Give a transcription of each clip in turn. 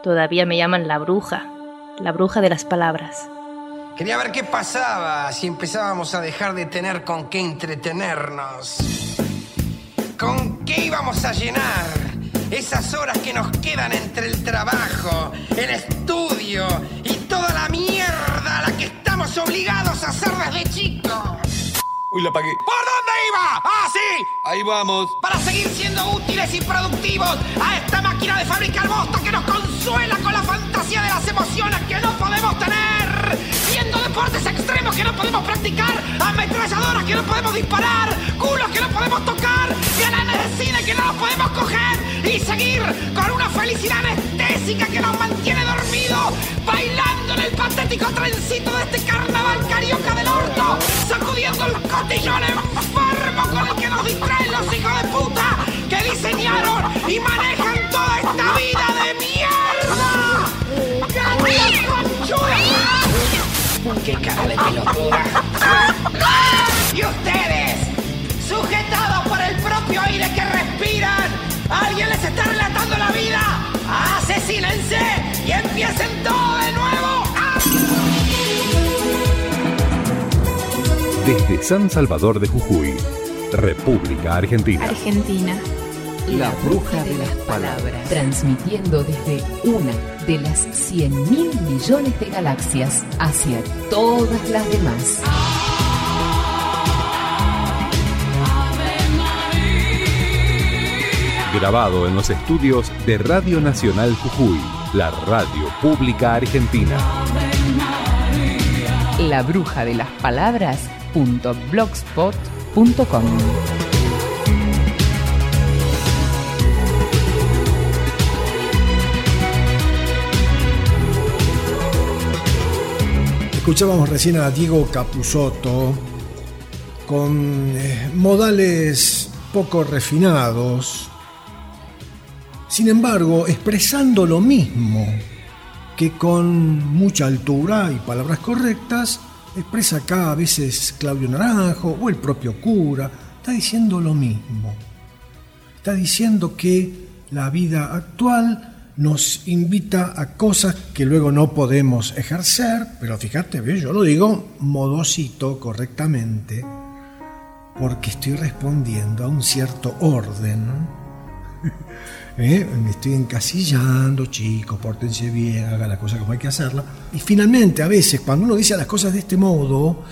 Todavía me llaman la bruja de las palabras. Quería ver qué pasaba si empezábamos a dejar de tener con qué entretenernos. ¿Con qué íbamos a llenar esas horas que nos quedan entre el trabajo, el estudio y toda la mierda a la que estamos obligados a hacer desde chicos? Uy, la apagué. ¿Por dónde iba? ¡Ah, sí! Ahí vamos. Para seguir siendo útiles y productivos a esta máquina de fabricar bosta que nos consuela con la fantasía de las emociones que no podemos tener. Viendo deportes extremos que no podemos practicar, ametralladoras que no podemos disparar, culos que no podemos tocar, galanes de cine que no los podemos coger y seguir con una felicidad anestésica que nos mantiene dormidos, bailando en el patético trencito de este carnaval carioca del orto, sacudiendo los cotillones enfermos con los que nos distraen los hijos de puta que diseñaron y manejan toda esta vida de mierda. ¡Qué cara de pelotuda! Y ustedes, sujetados por el propio aire que respiran, ¿alguien les está relatando la vida? ¡Asesínense y empiecen todo de nuevo! Desde San Salvador de Jujuy, República Argentina. Argentina. La bruja de las palabras. Transmitiendo desde una de las 100.000 millones de galaxias hacia todas las demás. Grabado en los estudios de Radio Nacional Jujuy, la radio pública argentina. La bruja de las palabras.blogspot.com. Escuchábamos recién a Diego Capusotto con modales poco refinados, sin embargo expresando lo mismo que con mucha altura y palabras correctas expresa acá a veces Claudio Naranjo o el propio cura. Está diciendo lo mismo, está diciendo que la vida actual nos invita a cosas que luego no podemos ejercer, pero fíjate, yo lo digo modosito, correctamente, porque estoy respondiendo a un cierto orden. Me estoy encasillando, chicos, pórtense bien, hagan las cosas como hay que hacerlas. Y finalmente, a veces, cuando uno dice las cosas de este modo,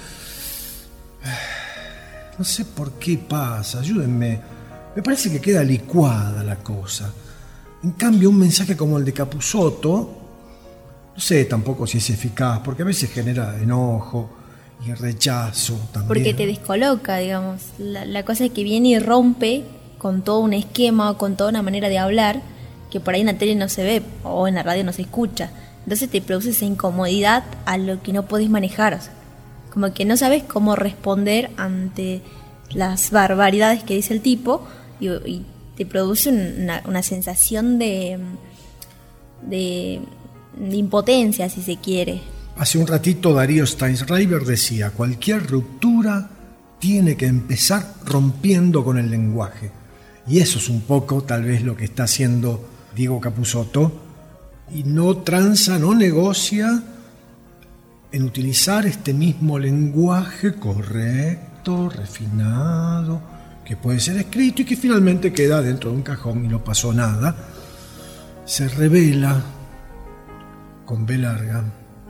no sé por qué pasa, ayúdenme, me parece que queda licuada la cosa. En cambio, un mensaje como el de Capusotto, no sé tampoco si es eficaz, porque a veces genera enojo y rechazo también. Porque te descoloca, digamos. La cosa es que viene y rompe con todo un esquema, con toda una manera de hablar, que por ahí en la tele no se ve, o en la radio no se escucha. Entonces te produce esa incomodidad a lo que no podés manejar. O sea, como que no sabes cómo responder ante las barbaridades que dice el tipo, y te produce una sensación de impotencia, si se quiere. Hace un ratito Darío Steinschreiber decía: cualquier ruptura tiene que empezar rompiendo con el lenguaje. Y eso es un poco tal vez lo que está haciendo Diego Capusotto, y no tranza, no negocia en utilizar este mismo lenguaje correcto, refinado, que puede ser escrito y que finalmente queda dentro de un cajón y no pasó nada. Se revela con B larga.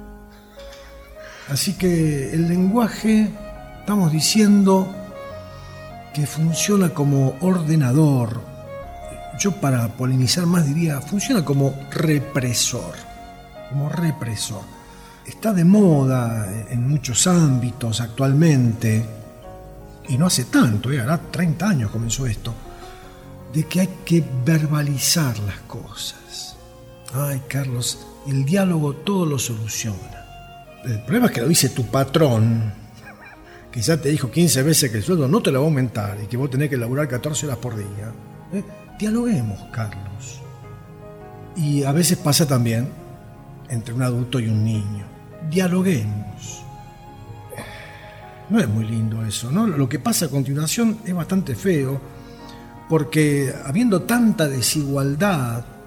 Así que el lenguaje, estamos diciendo que funciona como ordenador. Yo, para polemizar más, diría, funciona como represor. Como represor. Está de moda en muchos ámbitos actualmente, y no hace tanto, hará 30 años comenzó esto, de que hay que verbalizar las cosas. Ay, Carlos, el diálogo todo lo soluciona. El problema es que lo dice tu patrón, que ya te dijo 15 veces que el sueldo no te lo va a aumentar y que vos tenés que laburar 14 horas por día. Dialoguemos, Carlos. Y a veces pasa también entre un adulto y un niño. Dialoguemos. No es muy lindo eso, ¿no? Lo que pasa a continuación es bastante feo, porque habiendo tanta desigualdad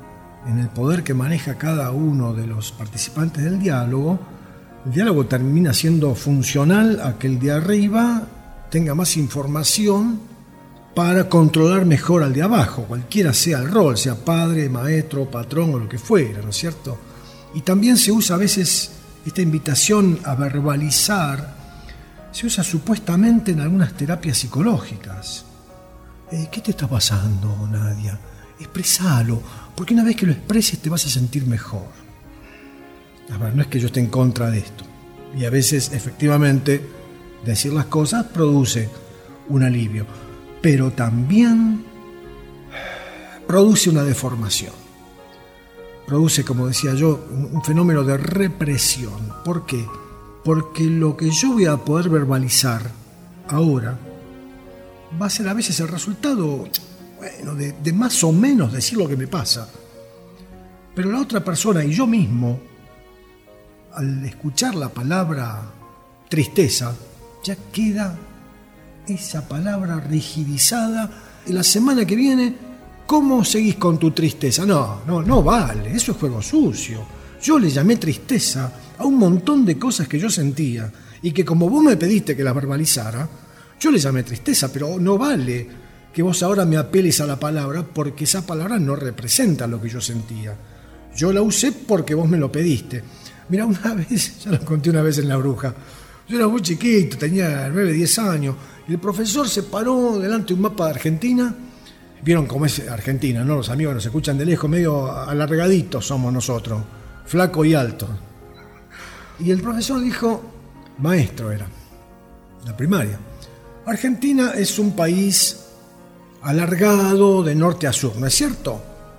en el poder que maneja cada uno de los participantes del diálogo, el diálogo termina siendo funcional a que el de arriba tenga más información para controlar mejor al de abajo, cualquiera sea el rol, sea padre, maestro, patrón o lo que fuera, ¿no es cierto? Y también se usa a veces esta invitación a verbalizar, se usa supuestamente en algunas terapias psicológicas. ¿Qué te está pasando, Nadia? Expresalo, porque una vez que lo expreses te vas a sentir mejor. A ver, no es que yo esté en contra de esto. Y a veces, efectivamente, decir las cosas produce un alivio, pero también produce una deformación. Produce, como decía yo, un fenómeno de represión. ¿Por qué? Porque lo que yo voy a poder verbalizar ahora va a ser a veces el resultado, bueno, de más o menos decir lo que me pasa. Pero la otra persona y yo mismo, al escuchar la palabra tristeza, ya queda esa palabra rigidizada. Y la semana que viene, ¿cómo seguís con tu tristeza? No vale, eso es juego sucio. Yo le llamé tristeza a un montón de cosas que yo sentía y que como vos me pediste que las verbalizara, yo le llamé tristeza, pero no vale que vos ahora me apeles a la palabra porque esa palabra no representa lo que yo sentía. Yo la usé porque vos me lo pediste. Mirá, una vez, ya lo conté una vez en La Bruja, yo era muy chiquito, tenía 9, 10 años, y el profesor se paró delante de un mapa de Argentina. Vieron cómo es Argentina, ¿no? Los amigos nos escuchan de lejos, medio alargaditos somos nosotros, flaco y alto. Y el profesor dijo, maestro era, la primaria, Argentina es un país alargado de norte a sur, ¿no es cierto?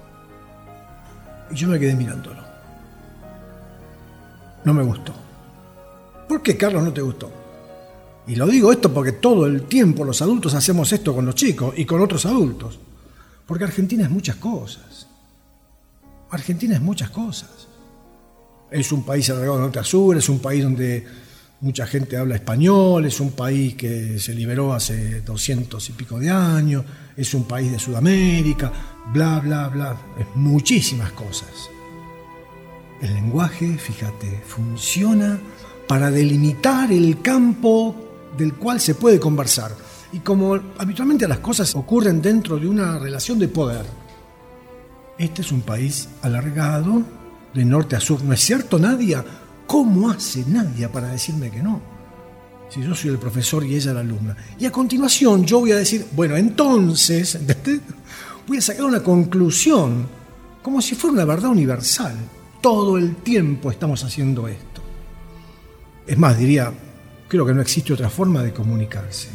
Y yo me quedé mirándolo. No me gustó. ¿Por qué, Carlos, no te gustó? Y lo digo esto porque todo el tiempo los adultos hacemos esto con los chicos y con otros adultos. Porque Argentina es muchas cosas. Argentina es muchas cosas. Es un país alargado de norte a sur, es un país donde mucha gente habla español, es un país que se liberó hace 200 y pico de años, es un país de Sudamérica, bla, bla, bla. Es muchísimas cosas. El lenguaje, fíjate, funciona para delimitar el campo del cual se puede conversar. Y como habitualmente las cosas ocurren dentro de una relación de poder, este es un país alargado de norte a sur. ¿No es cierto, Nadia? ¿Cómo hace Nadia para decirme que no? Si yo soy el profesor y ella la alumna. Y a continuación yo voy a decir, bueno, entonces, voy a sacar una conclusión, como si fuera una verdad universal. Todo el tiempo estamos haciendo esto. Es más, diría, creo que no existe otra forma de comunicarse.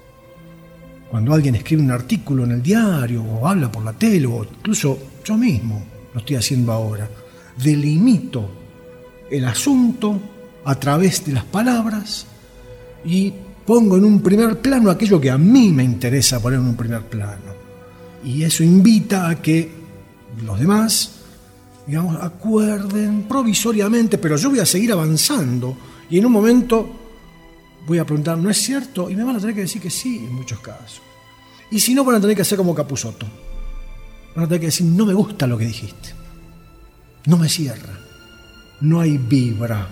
Cuando alguien escribe un artículo en el diario, o habla por la tele, o incluso yo mismo lo estoy haciendo ahora, delimito el asunto a través de las palabras y pongo en un primer plano aquello que a mí me interesa poner en un primer plano. Y eso invita a que los demás, digamos, acuerden provisoriamente, pero yo voy a seguir avanzando y en un momento voy a preguntar, ¿no es cierto? Y me van a tener que decir que sí en muchos casos. Y si no, van a tener que hacer como Capusotto. Van a tener que decir, no me gusta lo que dijiste. No me cierra. No hay vibra.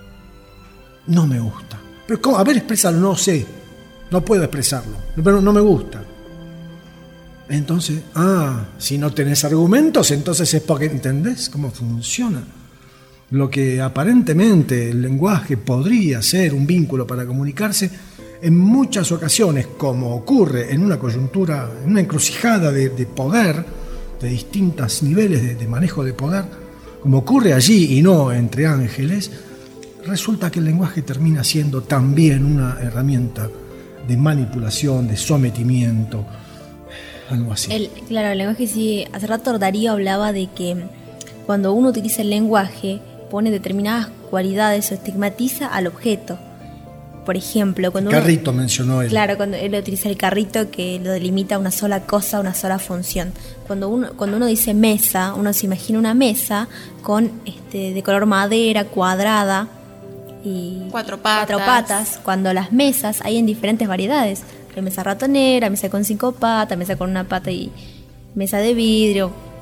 No me gusta. Pero ¿cómo? A ver, exprésalo. No sé. No puedo expresarlo. Pero no me gusta. Entonces, si no tenés argumentos, entonces es porque entendés cómo funciona. Lo que aparentemente el lenguaje podría ser un vínculo para comunicarse, en muchas ocasiones, como ocurre en una coyuntura, en una encrucijada de poder, de distintos niveles de manejo de poder, como ocurre allí y no entre ángeles, resulta que el lenguaje termina siendo también una herramienta de manipulación, de sometimiento, algo así. Claro, el lenguaje sí. Hace rato Darío hablaba de que cuando uno utiliza el lenguaje, pone determinadas cualidades o estigmatiza al objeto. Por ejemplo, cuando carrito mencionó él. Claro, cuando él utiliza el carrito que lo delimita una sola cosa, una sola función. Cuando uno dice mesa, uno se imagina una mesa con de color madera, cuadrada y cuatro patas. Cuando las mesas hay en diferentes variedades. Hay mesa ratonera, mesa con 5 patas, mesa con una pata y mesa de vidrio.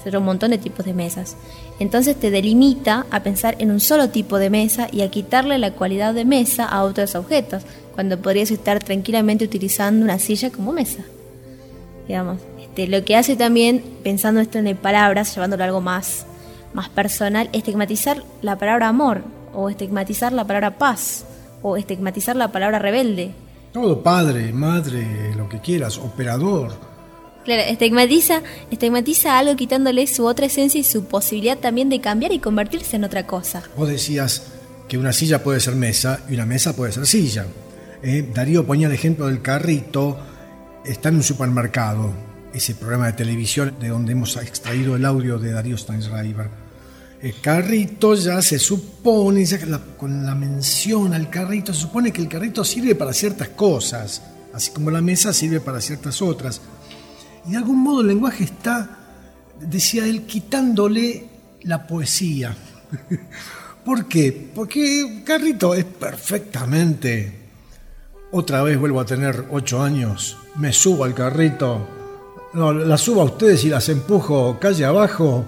ser un montón de tipos de mesas. Entonces te delimita a pensar en un solo tipo de mesa y a quitarle la cualidad de mesa a otros objetos, cuando podrías estar tranquilamente utilizando una silla como mesa. Digamos, lo que hace también, pensando esto en palabras, llevándolo a algo más personal, estigmatizar la palabra amor, o estigmatizar la palabra paz, o estigmatizar la palabra rebelde. Todo, padre, madre, lo que quieras, operador. Claro, estigmatiza algo quitándole su otra esencia y su posibilidad también de cambiar y convertirse en otra cosa. Vos decías que una silla puede ser mesa y una mesa puede ser silla. Darío ponía el ejemplo del carrito. Está en un supermercado, ese programa de televisión de donde hemos extraído el audio de Darío Steinschreiber. El carrito ya se supone, ya con la mención al carrito, se supone que el carrito sirve para ciertas cosas, así como la mesa sirve para ciertas otras. Y de algún modo el lenguaje está, decía él, quitándole la poesía. ¿Por qué? Porque el carrito es perfectamente... Otra vez vuelvo a tener 8 años, me subo al carrito, no, las subo a ustedes y las empujo calle abajo.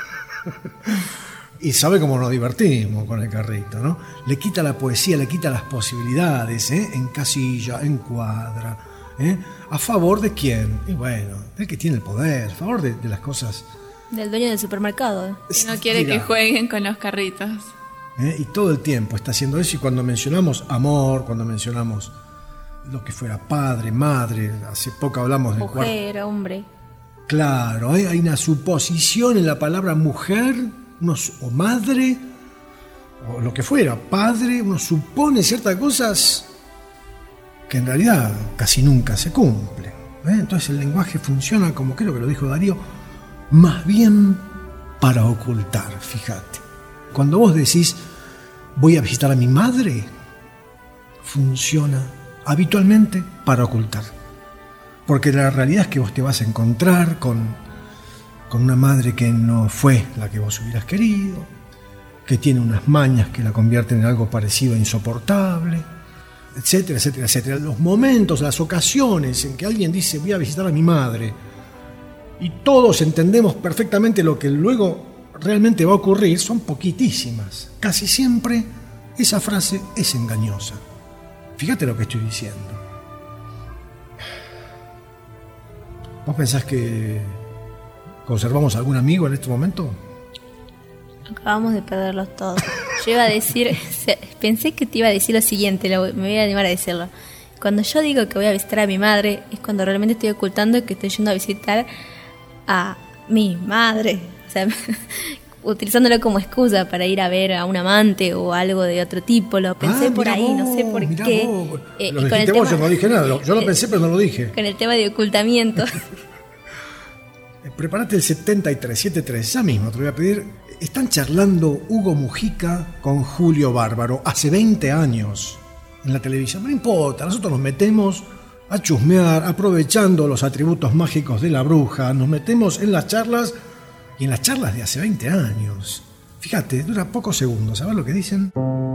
Y sabe cómo nos divertimos con el carrito, ¿no? Le quita la poesía, le quita las posibilidades, en casilla, en cuadra. ¿A favor de quién? Y bueno, el que tiene el poder, a favor de las cosas. Del dueño del supermercado. No quiere que jueguen con los carritos. Y todo el tiempo está haciendo eso. Y cuando mencionamos amor, cuando mencionamos lo que fuera padre, madre, hace poco hablamos de mujer, hombre. Claro, hay una suposición en la palabra mujer, o madre, o lo que fuera, padre, uno supone ciertas cosas que en realidad casi nunca se cumplen. Entonces el lenguaje funciona, como creo que lo dijo Darío, más bien para ocultar, fíjate. Cuando vos decís, voy a visitar a mi madre, funciona habitualmente para ocultar. Porque la realidad es que vos te vas a encontrar con una madre que no fue la que vos hubieras querido, que tiene unas mañas que la convierten en algo parecido a insoportable, etcétera, etcétera, etcétera. Los momentos, las ocasiones en que alguien dice voy a visitar a mi madre y todos entendemos perfectamente lo que luego realmente va a ocurrir son poquitísimas. Casi siempre esa frase es engañosa. Fíjate lo que estoy diciendo. ¿Vos pensás que conservamos algún amigo en este momento? Acabamos de perderlos todos. Yo iba a decir, pensé que te iba a decir lo siguiente, me voy a animar a decirlo. Cuando yo digo que voy a visitar a mi madre, es cuando realmente estoy ocultando que estoy yendo a visitar a mi madre. O sea, utilizándolo como excusa para ir a ver a un amante o algo de otro tipo. Lo pensé por ahí, no sé por qué. Lo dijiste vos, yo no dije nada. Yo lo pensé, pero no lo dije. Con el tema de ocultamiento. Prepárate el 73, ya mismo te lo voy a pedir. Están charlando Hugo Mujica con Julio Bárbaro hace 20 años en la televisión. No importa, nosotros nos metemos a chusmear, aprovechando los atributos mágicos de la bruja. Nos metemos en las charlas. Y en las charlas de hace 20 años, fíjate, dura pocos segundos, ¿sabes lo que dicen?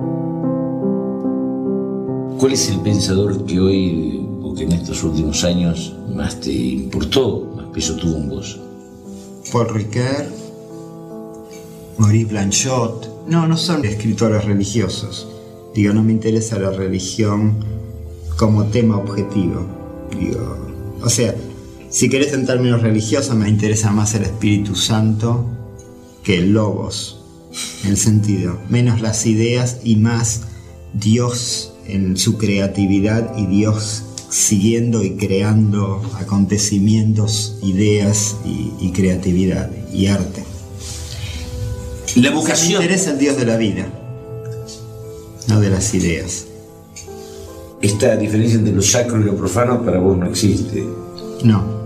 ¿Cuál es el pensador que hoy, o que en estos últimos años, más te importó, más peso tuvo en vos? Paul Ricoeur, Maurice Blanchot. No son escritores religiosos. Digo, no me interesa la religión como tema objetivo. Digo, o sea, si querés en términos religiosos, me interesa más el Espíritu Santo que el Logos, en el sentido, menos las ideas y más Dios en su creatividad y Dios siguiendo y creando acontecimientos, ideas y creatividad y arte. La vocación. Me interesa el Dios de la vida, no de las ideas. Esta diferencia entre lo sacro y lo profano para vos no existe. No.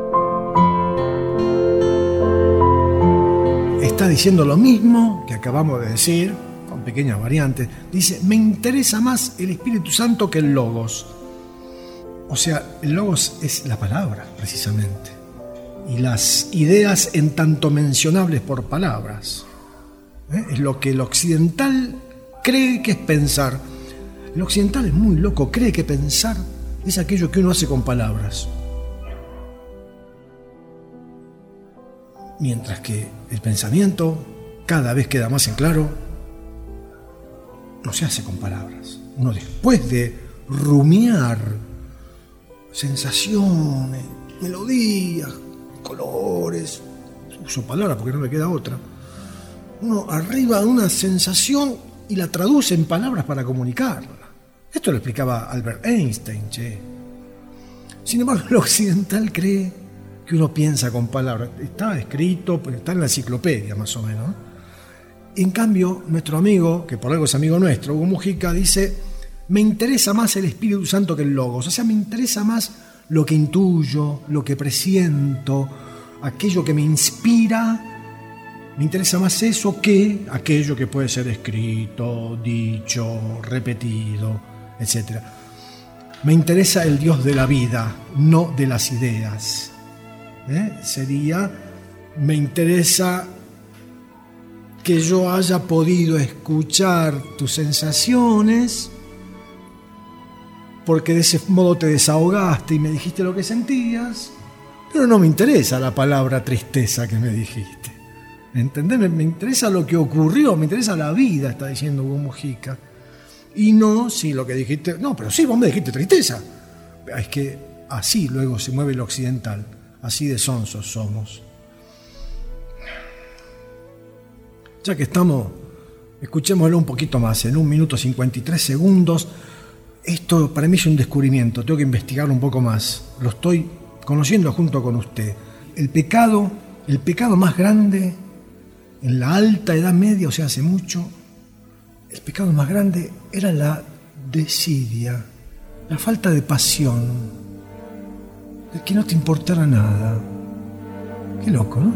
Está diciendo lo mismo que acabamos de decir, con pequeñas variantes. Dice, me interesa más el Espíritu Santo que el Logos. O sea, el Logos es la palabra, precisamente. Y las ideas en tanto mencionables por palabras. Es lo que el occidental cree que es pensar. El occidental es muy loco, cree que pensar es aquello que uno hace con palabras. mientras que el pensamiento cada vez queda más en claro, no se hace con palabras. Uno, después de rumiar sensaciones, melodías, colores, uso palabras porque no me queda otra, uno arriba de una sensación y la traduce en palabras para comunicarla. Esto lo explicaba Albert Einstein, che. Sin embargo, el occidental cree que uno piensa con palabras. Está escrito, está en la enciclopedia más o menos. En cambio, nuestro amigo, que por algo es amigo nuestro, Hugo Mujica, dice: me interesa más el Espíritu Santo que el Logos. O sea, me interesa más lo que intuyo, lo que presiento, aquello que me inspira. Me interesa más eso que aquello que puede ser escrito, dicho, repetido, etc. Me interesa el Dios de la vida, no de las ideas. Sería, me interesa que yo haya podido escuchar tus sensaciones, porque de ese modo te desahogaste y me dijiste lo que sentías, pero no me interesa la palabra tristeza que me dijiste. ¿Entendés? Me interesa lo que ocurrió, me interesa la vida, está diciendo Hugo Mujica. Y no, sí, lo que dijiste, no, pero sí, vos me dijiste tristeza. Es que así luego se mueve el occidental, así de sonsos somos. Ya que estamos, escuchémoslo un poquito más, en 1 minuto 53 segundos. Esto para mí es un descubrimiento, tengo que investigarlo un poco más. Lo estoy conociendo junto con usted. El pecado más grande en la alta Edad Media, o sea, hace mucho, el pecado más grande era la desidia, la falta de pasión, el que no te importara nada. Qué loco, ¿no?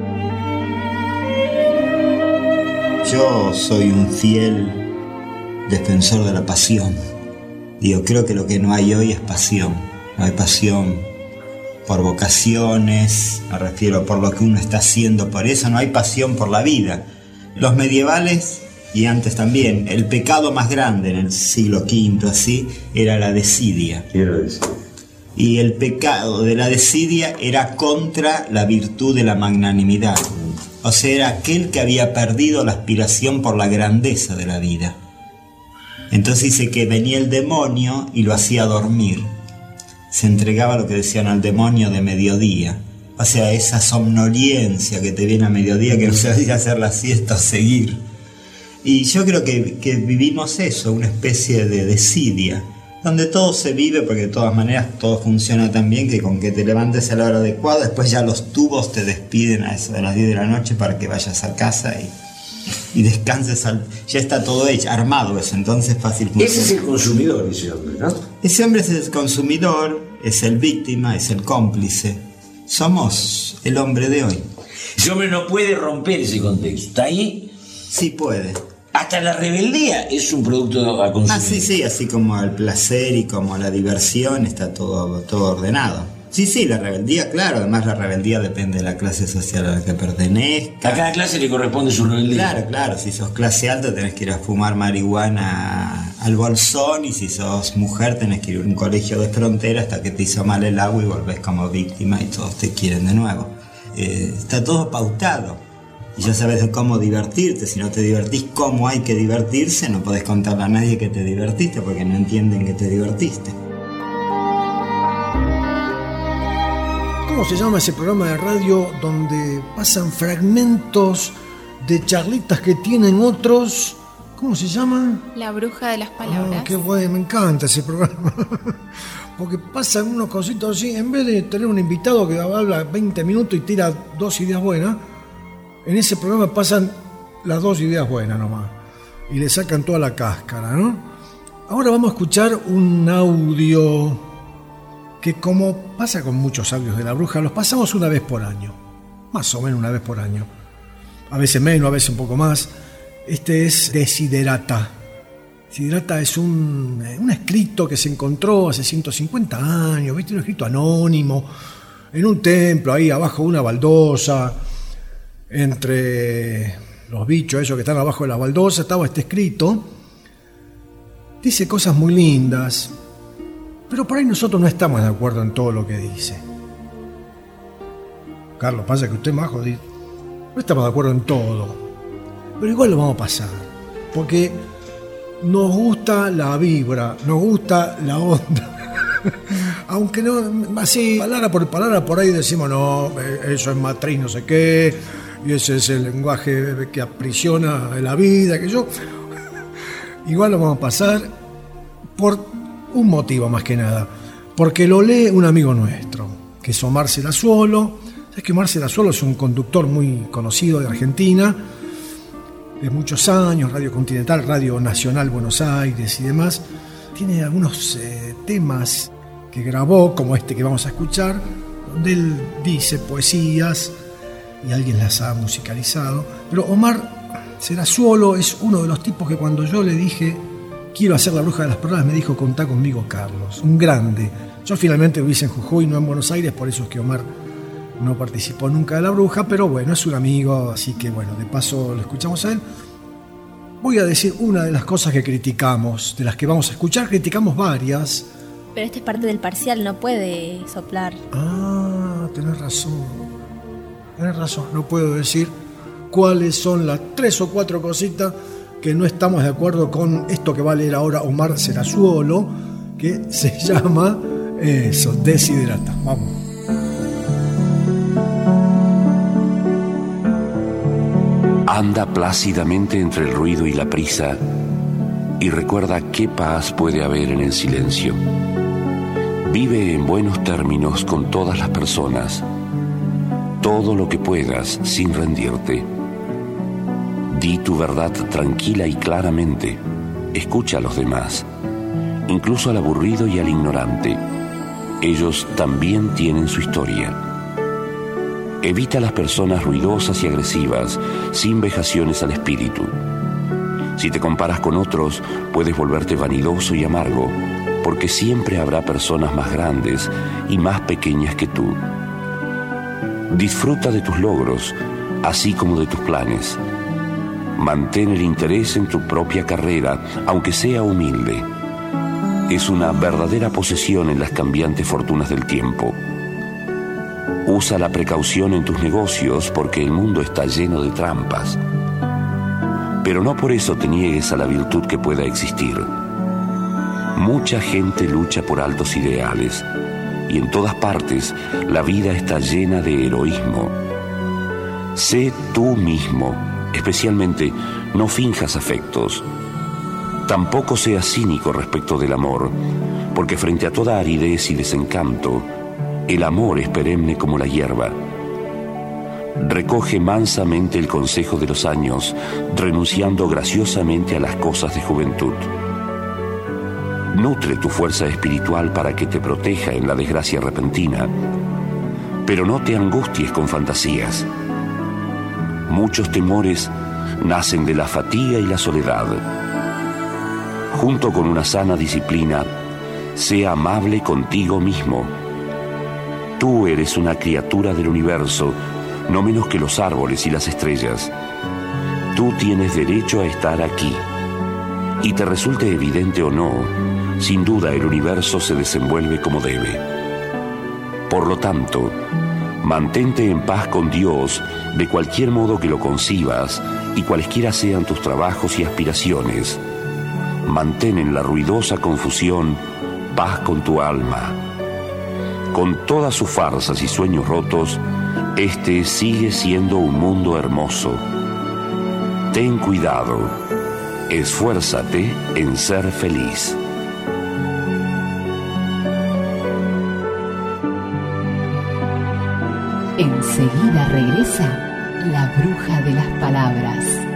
Yo soy un fiel defensor de la pasión. Digo, creo que lo que no hay hoy es pasión. No hay pasión por vocaciones, me refiero por lo que uno está haciendo, por eso no hay pasión por la vida. Los medievales, y antes también, el pecado más grande en el siglo V, así, era la desidia. Y el pecado de la desidia era contra la virtud de la magnanimidad. O sea, era aquel que había perdido la aspiración por la grandeza de la vida. Entonces dice que venía el demonio y lo hacía dormir. Se entregaba a lo que decían al demonio de mediodía. O sea, esa somnolencia que te viene a mediodía que no sabes hacer la siesta o seguir. Y yo creo que vivimos eso, una especie de desidia, donde todo se vive, porque de todas maneras todo funciona tan bien que con que te levantes a la hora adecuada, después ya los tubos te despiden a eso de las 10 de la noche para que vayas a casa y descanses. Ya está todo hecho, armado eso, entonces fácil funciona. Ese es el consumidor, ese hombre, ¿no? Ese hombre es el consumidor, es el víctima, es el cómplice. Somos el hombre de hoy. Ese hombre no puede romper ese contexto. ¿Está ahí? Sí puede. Hasta la rebeldía es un producto a consumir. Sí, así como el placer y como la diversión está todo ordenado. Sí, la rebeldía, claro. Además la rebeldía depende de la clase social a la que pertenezca. A cada clase le corresponde su rebeldía. Claro. Si sos clase alta tenés que ir a fumar marihuana al Bolsón, y si sos mujer tenés que ir a un colegio de frontera hasta que te hizo mal el agua y volvés como víctima y todos te quieren de nuevo. Está todo pautado. Y ya sabes de cómo divertirte. Si no te divertís cómo hay que divertirse, no podés contarle a nadie que te divertiste porque no entienden que te divertiste. ¿Cómo se llama ese programa de radio donde pasan fragmentos de charlitas que tienen otros? ¿Cómo se llama? La bruja de las palabras. Qué bueno, me encanta ese programa. Porque pasan unos cositos así. En vez de tener un invitado que habla 20 minutos y tira 2 ideas buenas, en ese programa pasan las 2 ideas buenas nomás y le sacan toda la cáscara, ¿no? Ahora vamos a escuchar un audio que, como pasa con muchos audios de la bruja, los pasamos una vez por año, más o menos una vez por año, a veces menos, a veces un poco más. Este es Desiderata. Desiderata es un escrito que se encontró hace 150 años, ¿viste? Un escrito anónimo en un templo, ahí abajo de una baldosa. Entre los bichos esos que están abajo de la baldosa estaba este escrito. Dice cosas muy lindas, pero por ahí nosotros no estamos de acuerdo en todo lo que dice. Carlos, pasa que usted más jodido. No estamos de acuerdo en todo, pero igual lo vamos a pasar, porque nos gusta la vibra, nos gusta la onda. Aunque no, así, palabra por ahí decimos, no, eso es matriz no sé qué, y ese es el lenguaje que aprisiona la vida, que yo. Igual lo vamos a pasar por un motivo más que nada, porque lo lee un amigo nuestro, que es Omar Serazuolo. Es que Omar Serazuolo es un conductor muy conocido de Argentina, de muchos años, Radio Continental, Radio Nacional Buenos Aires y demás. Tiene algunos temas que grabó, como este que vamos a escuchar, donde él dice poesías y alguien las ha musicalizado. Pero Omar Serazuolo es uno de los tipos que cuando yo le dije quiero hacer La Bruja de las Paladas, me dijo contá conmigo, Carlos, un grande. Yo finalmente lo hice en Jujuy, no en Buenos Aires, por eso es que Omar no participó nunca de La Bruja, pero bueno, es un amigo, así que bueno, de paso lo escuchamos a él. Voy a decir una de las cosas que criticamos, de las que vamos a escuchar, criticamos varias. Pero esta es parte del parcial, no puede soplar. Ah, tenés razón, no puedo decir cuáles son las 3 o 4 cositas que no estamos de acuerdo con esto que va a leer ahora Omar Serazuolo, que se llama eso, Desiderata. Vamos. Anda plácidamente entre el ruido y la prisa y recuerda qué paz puede haber en el silencio. Vive en buenos términos con todas las personas, todo lo que puedas sin rendirte. Di tu verdad tranquila y claramente, escucha a los demás, incluso al aburrido y al ignorante. Ellos también tienen su historia. Evita las personas ruidosas y agresivas, sin vejaciones al espíritu. Si te comparas con otros, puedes volverte vanidoso y amargo, porque siempre habrá personas más grandes y más pequeñas que tú. Disfruta de tus logros, así como de tus planes. Mantén el interés en tu propia carrera, aunque sea humilde. Es una verdadera posesión en las cambiantes fortunas del tiempo. Usa la precaución en tus negocios porque el mundo está lleno de trampas. Pero no por eso te niegues a la virtud que pueda existir. Mucha gente lucha por altos ideales y en todas partes la vida está llena de heroísmo. Sé tú mismo, especialmente no finjas afectos. Tampoco seas cínico respecto del amor, porque frente a toda aridez y desencanto, el amor es perenne como la hierba. Recoge mansamente el consejo de los años, renunciando graciosamente a las cosas de juventud. Nutre tu fuerza espiritual para que te proteja en la desgracia repentina, pero no te angusties con fantasías. Muchos temores nacen de la fatiga y la soledad. Junto con una sana disciplina, sea amable contigo mismo. Tú eres una criatura del universo, no menos que los árboles y las estrellas. Tú tienes derecho a estar aquí. Y te resulte evidente o no, sin duda el universo se desenvuelve como debe. Por lo tanto, mantente en paz con Dios de cualquier modo que lo concibas y cualesquiera sean tus trabajos y aspiraciones. Mantén en la ruidosa confusión paz con tu alma. Con todas sus farsas y sueños rotos, este sigue siendo un mundo hermoso. Ten cuidado, esfuérzate en ser feliz. Enseguida regresa La Bruja de las Palabras.